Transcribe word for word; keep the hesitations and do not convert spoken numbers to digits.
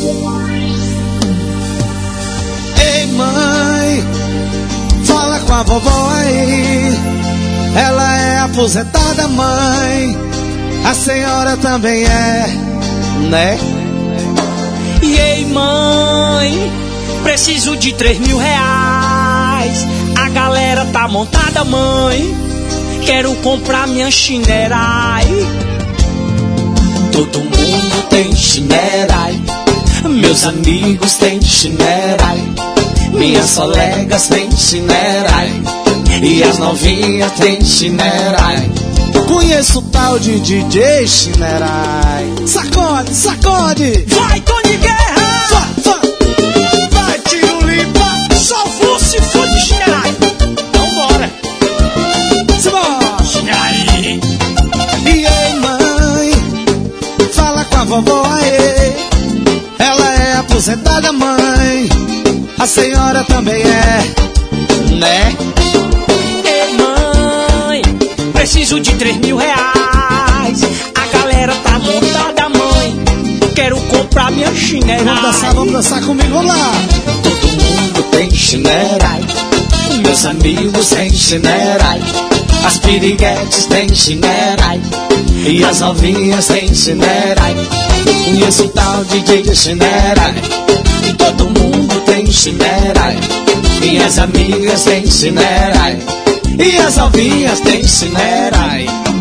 Ei, mãe, fala com a vovó aí. Ela é aposentada, mãe. A senhora também é, né? E ei, mãe, preciso de três mil reais. A galera tá montada, mãe. Quero comprar minha chinerai. Todo mundo tem chinerai. Meus amigos têm chinerai. Minhas colegas têm chinerai. E as novinhas têm chinerai. Conheço o tal de D J Chinerai. Sacode, sacode. Vai, Tony Guerra. Vai, vai. Vai, tiro limpa. Só vou se for de chinerai. Então bora. Simbora. Chinerai. E ei, mãe, fala com a vovó aí. Ela é aposentada, mãe. A senhora também é, né? Ei, mãe, preciso de três mil reais. A galera tá montada, mãe. Quero comprar minha chinerai. Vamos dançar, vamos dançar comigo lá. Todo mundo tem chinerai. Meus amigos têm chinerai. As piriguetes têm chinerai. E as novinhas têm chinerai. Conheço o tal D J chinerai. Todo mundo tem chinerai. Minhas amigas têm chinerai. E as novinhas têm chinerai.